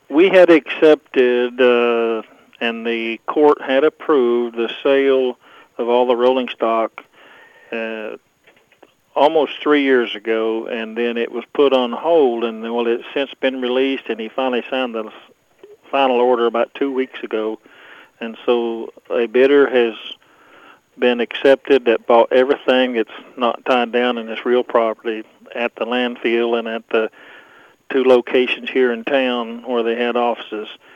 We had accepted, and the court had approved the sale of all the rolling stock uh, almost 3 years ago, and then it was put on hold, and well, it's since been released, and he finally signed the final order about 2 weeks ago, and so a bidder has been accepted that bought everything that's not tied down in this real property at the landfill and at the two locations here in town where they had offices.